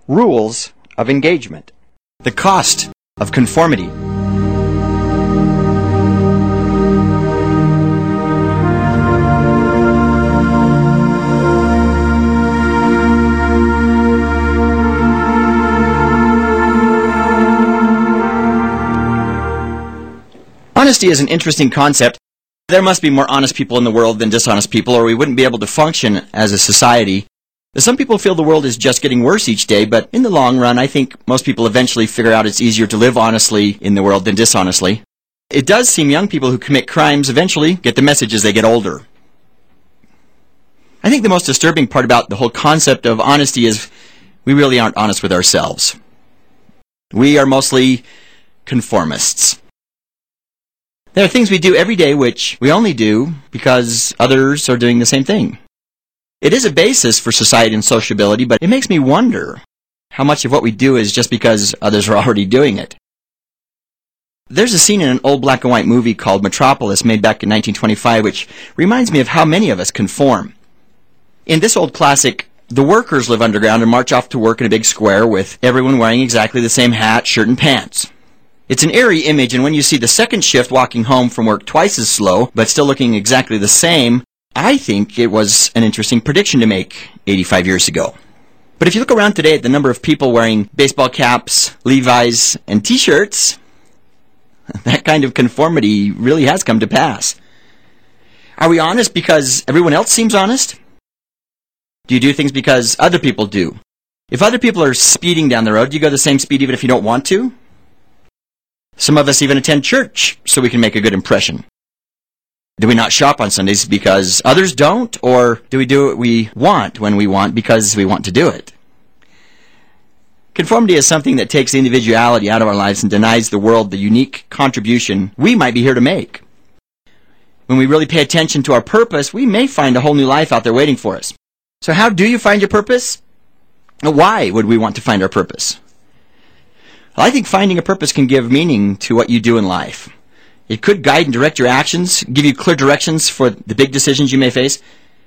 Rules of engagement. The cost of conformity. Honesty is an interesting concept. There must be more honest people in the world than dishonest people, or we wouldn't be able to function as a society. Some people feel the world is just getting worse each day, but in the long run, I think most people eventually figure out it's easier to live honestly in the world than dishonestly. It does seem young people who commit crimes eventually get the message as they get older. I think the most disturbing part about the whole concept of honesty is we really aren't honest with ourselves. We are mostly conformists. There are things we do every day which we only do because others are doing the same thing. It is a basis for society and sociability, but it makes me wonder how much of what we do is just because others are already doing it. There's a scene in an old black and white movie called Metropolis, made back in 1925, which reminds me of how many of us conform. In this old classic, the workers live underground and march off to work in a big square with everyone wearing exactly the same hat, shirt, and pants. It's an eerie image, and when you see the second shift walking home from work twice as slow, but still looking exactly the same, I think it was an interesting prediction to make 85 years ago. But if you look around today at the number of people wearing baseball caps, Levi's, and T-shirts, that kind of conformity really has come to pass. Are we honest because everyone else seems honest? Do you do things because other people do? If other people are speeding down the road, do you go the same speed even if you don't want to? Some of us even attend church so we can make a good impression. Do we not shop on Sundays because others don't? Or do we do what we want when we want because we want to do it? Conformity is something that takes individuality out of our lives and denies the world the unique contribution we might be here to make. When we really pay attention to our purpose, we may find a whole new life out there waiting for us. So how do you find your purpose? Why would we want to find our purpose? Well, I think finding a purpose can give meaning to what you do in life. It could guide and direct your actions, give you clear directions for the big decisions you may face.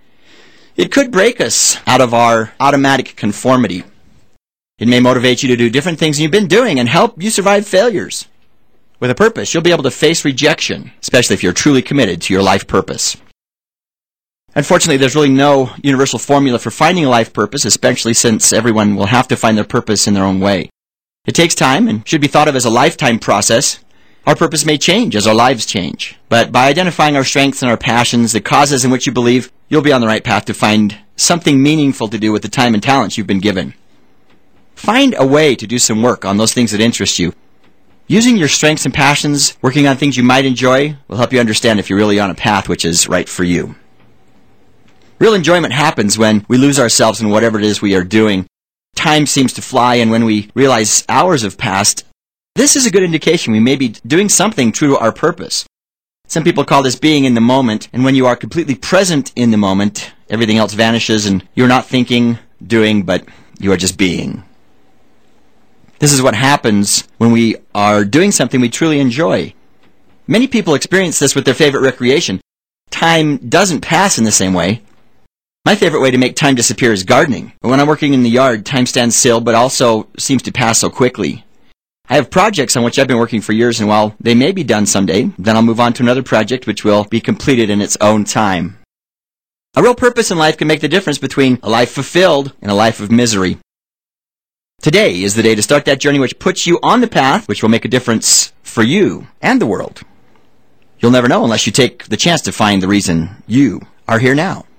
It could break us out of our automatic conformity. It may motivate you to do different things you've been doing and help you survive failures. With a purpose, you'll be able to face rejection, especially if you're truly committed to your life purpose. Unfortunately, there's really no universal formula for finding a life purpose, especially since everyone will have to find their purpose in their own way. It takes time and should be thought of as a lifetime process. Our purpose may change as our lives change, but by identifying our strengths and our passions, the causes in which you believe, you'll be on the right path to find something meaningful to do with the time and talents you've been given. Find a way to do some work on those things that interest you. Using your strengths and passions, working on things you might enjoy, will help you understand if you're really on a path which is right for you. Real enjoyment happens when we lose ourselves in whatever it is we are doing. Time seems to fly, and when we realize hours have passed, this is a good indication we may be doing something true to our purpose. Some people call this being in the moment, and when you are completely present in the moment, everything else vanishes, and you're not thinking, doing, but you are just being. This is what happens when we are doing something we truly enjoy. Many people experience this with their favorite recreation. Time doesn't pass in the same way. My favorite way to make time disappear is gardening. When I'm working in the yard, time stands still, but also seems to pass so quickly. I have projects on which I've been working for years, and while they may be done someday, then I'll move on to another project which will be completed in its own time. A real purpose in life can make the difference between a life fulfilled and a life of misery. Today is the day to start that journey which puts you on the path which will make a difference for you and the world. You'll never know unless you take the chance to find the reason you are here now.